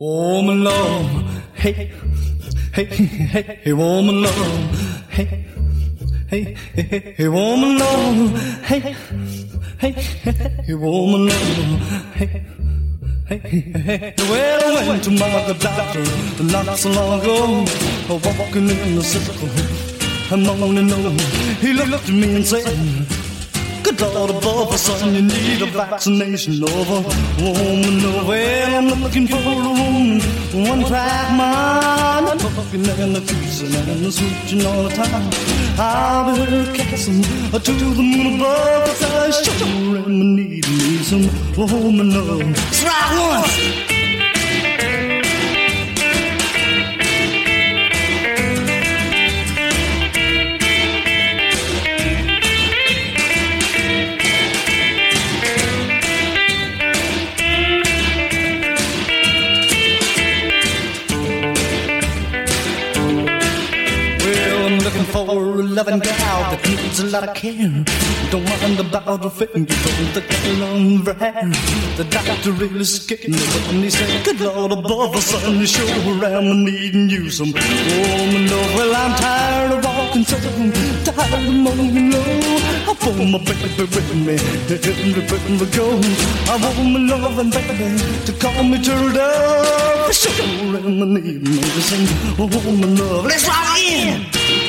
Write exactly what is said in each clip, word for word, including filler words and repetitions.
Woman love, hey, hey, hey, hey, woman love, hey, hey, hey, hey, woman love, hey, hey, hey, woman love, hey, hey, hey. Well, I went to my doctor not so long ago, walking in the circle, I'm only know. He looked at me and said, good Lord above, son, you need a vaccination over. Woman, oh, well, I'm looking for a woman, one track mind, I'm looking and the cruising and the switching all the time. I'll be her casting to the moon above, cause I sure am needing me some woman love. That's right once. For a loving gal that needs a lot of care. Don't mind about her finger, the girl on her hair. The doctor really scared me when he said, good Lord above, son, you sure am needing you some woman love. Well, I'm tired of walking so, tired of moaning low. I want my baby with me, everywhere I go. I want my loving baby to call me turtle dove. I sure am needing me some woman love. Let's rock in!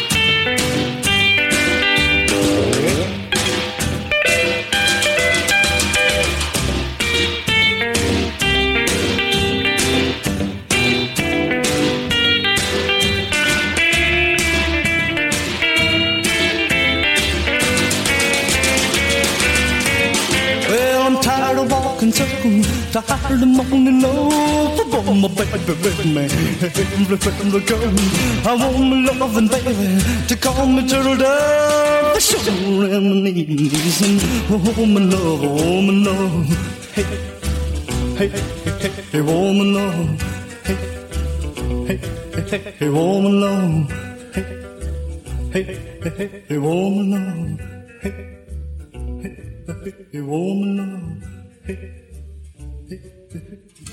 Tired of moaning low, I want my baby with me, everywhere I go. I want my loving baby to call me turtle dove. I sure am needing some woman love, woman love. Hey, hey, hey, hey, woman love. Hey, hey, hey, hey, woman love. Hey, hey, hey, hey, woman love. Hey, hey, hey, woman love. Hey.